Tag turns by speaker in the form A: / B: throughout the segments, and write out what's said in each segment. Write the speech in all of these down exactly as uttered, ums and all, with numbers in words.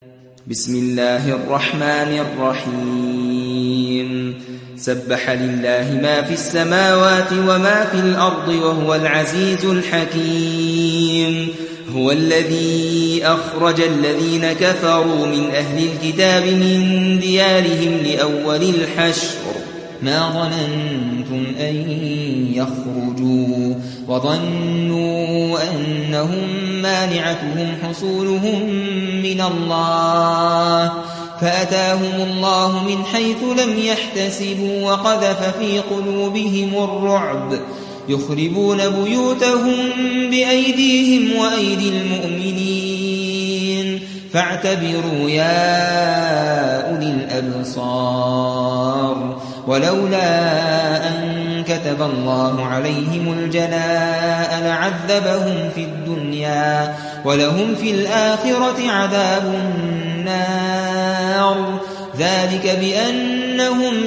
A: بسم الله الرحمن الرحيم سبح لله ما في السماوات وما في الأرض وهو العزيز الحكيم هو الذي أخرج الذين كفروا من أهل الكتاب من ديارهم لأول الحشر ما ظننتم أن يخرجوا وظنوا أنهم مانعتهم حصولهم من الله فأتاهم الله من حيث لم يحتسبوا وقذف في قلوبهم الرعب يخربون بيوتهم بأيديهم وأيدي المؤمنين فاعتبروا يا أولي الأبصار ولولا أن كتب الله عليهم الجلاء لعذبهم في الدنيا ولهم في الآخرة عذاب النار ذلك بأنهم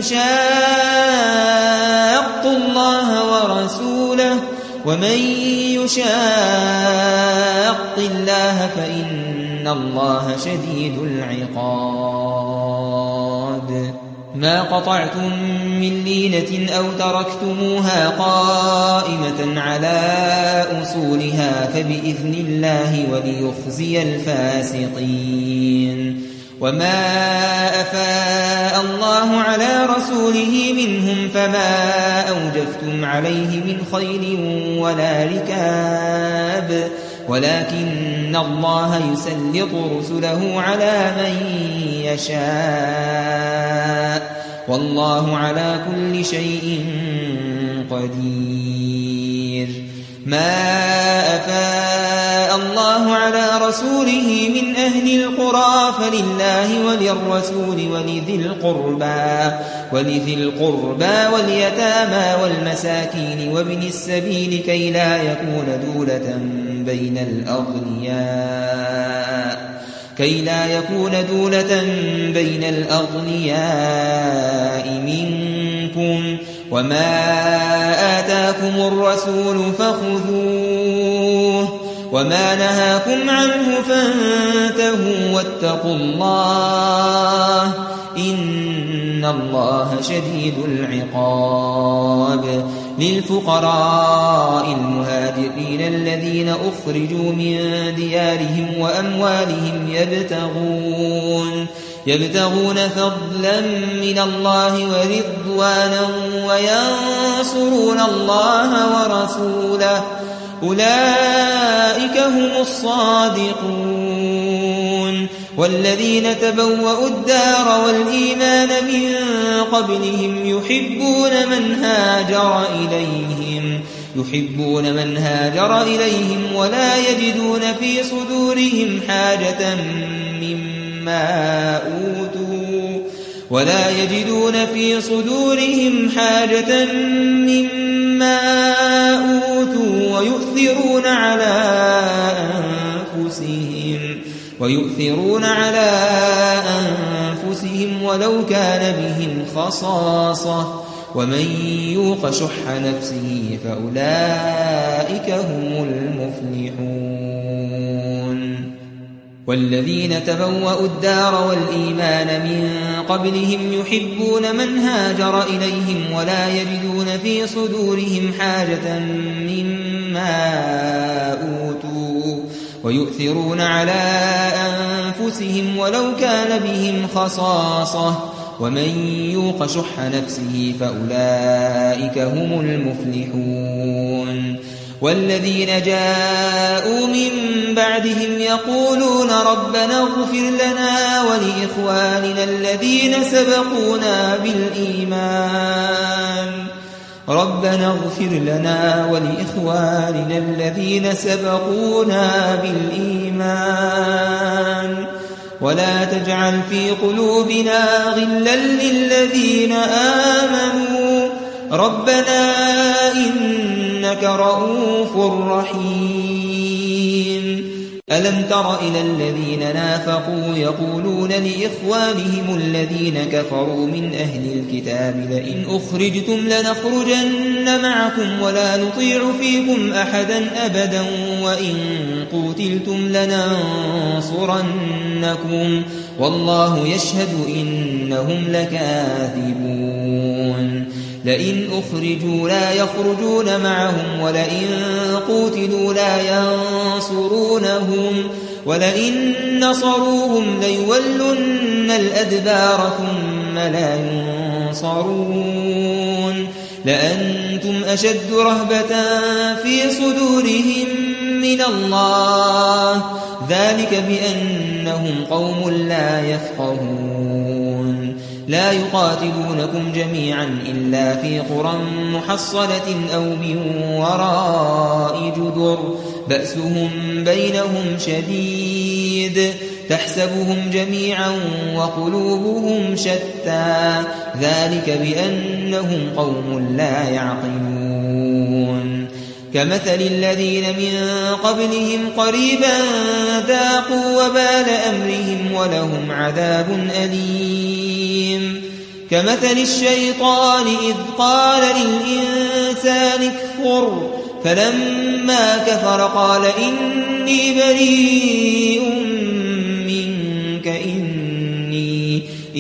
A: شاقوا الله ورسوله ومن يشاق الله فإن الله شديد العقاب ما قطعتم من لينة أو تركتموها قائمة على أصولها فبإذن الله وليخزي الفاسقين وما أفاء الله على رسوله منهم فما أوجفتم عليه من خيل ولا ركاب ولكن الله يسلط رسله على من يشاء والله على كل شيء قدير ما أفاء الله على رسوله من أهل القرى فلله وللرسول ولذي القربى ولذي القربى واليتامى والمساكين وابن السبيل كي لا يكون دولة بين الأغنياء كي لا يكون دولة بين الأغنياء منكم وما آتاكم الرسول فخذوه وما نهاكم عنه فانتهوا واتقوا الله إن الله شديد العقاب للفقراء المهاجرين الذين أخرجوا من ديارهم وأموالهم يبتغون يبتغون فضلا من الله ورضوانا وينصرون الله ورسوله أولئك هم الصادقون والذين تبوأوا الدار والإيمان من قبلهم يحبون من هاجر إليهم يحبون من هاجر إليهم ولا يجدون في صدورهم حاجة مما أوتوا ولا يجدون في صدورهم حاجة مما أوتوا ويؤثرون على أنفسهم ويؤثرون على أنفسهم ولو كان بهم خصاصة ومن يوق شح نفسه فأولئك هم المفلحون والذين تبوأوا الدار والإيمان من قبلهم يحبون من هاجر إليهم ولا يجدون في صدورهم حاجة مما أوتوا ويؤثرون على أنفسهم ولو كان بهم خصاصة ومن يوق شح نفسه فأولئك هم المفلحون والذين جاءوا من بعدهم يقولون ربنا اغفر لنا ولإخواننا الذين سبقونا بالإيمان ربنا اغفر لنا ولإخواننا الذين سبقونا بالإيمان ولا تجعل في قلوبنا غلا للذين آمنوا ربنا إنك رؤوف رحيم ألم تر إلى الذين نافقوا يقولون لإخوانهم الذين كفروا من أهل الكتاب لئن أخرجتم لنخرجن معكم ولا نطيع فيكم أحدا أبدا وإن قتلتم لننصرنكم والله يشهد إنهم لكاذبون لئن أخرجوا لا يخرجون معهم ولئن قتلوا لا ينصرونهم ولئن نصروهم ليولن الأدبار ثم لا ينصرون لأنتم أشد رهبة في صدورهم من الله ذلك بأنهم قوم لا يفقهون لا يقاتلونكم جميعا إلا في قرى محصنة أو من وراء جدر بأسهم بينهم شديد تحسبهم جميعا وقلوبهم شتى ذلك بأنهم قوم لا يعقلون كمثل الذين من قبلهم قريبا ذاقوا وبال أمرهم ولهم عذاب أليم كمثل الشيطان إذ قال للإنسان اكفر فلما كفر قال إني بريء منك إني,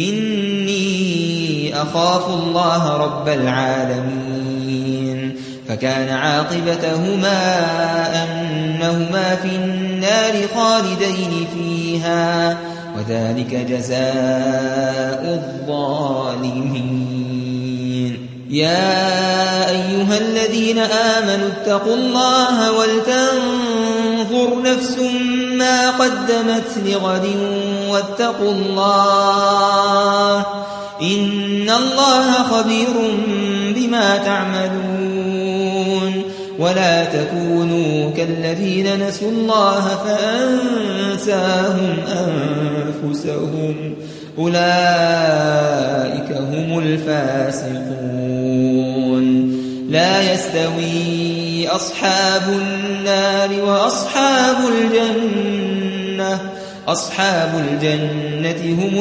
A: إني أخاف الله رب العالمين فكان عاقبتهما أنهما في النار خالدين فيها وذلك جزاء الظالمين يا أيها الذين آمنوا اتقوا الله ولتنظر نفس ما قدمت لغد واتقوا الله إن الله خبير بما تعملون ولا تكونوا كالذين نسوا الله فأنساهم أنفسهم أولئك هم الفاسقون لا يستوي أصحاب النار وأصحاب الجنة أصحاب الجنة هم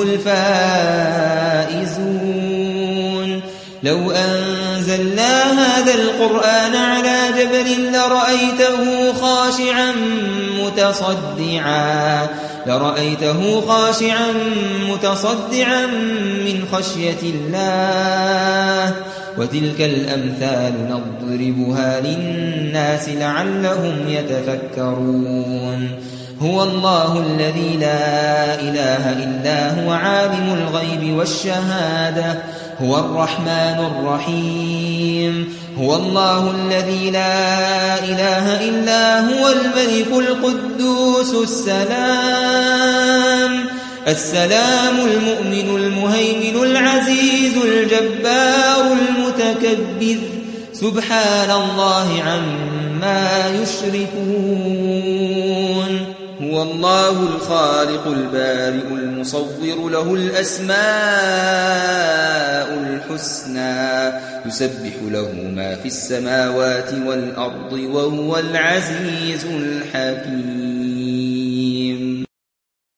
A: الفائزون لو أنزلنا هذا القرآن على جبل لرأيته خاشعا متصدعا لرأيته خاشعا متصدعا من خشية الله وتلك الأمثال نضربها للناس لعلهم يتفكرون هو الله الذي لا إله إلا هو عالم الغيب والشهادة هو الرحمن الرحيم هو الله الذي لا إله إلا هو الملك القدوس السلام السلام المؤمن المهيمن العزيز الجبار المتكبر سبحان الله عما يشركون هو الله الخالق البارئ المصور له الأسماء الحسنى يسبح له ما في السماوات والأرض وهو العزيز الحكيم.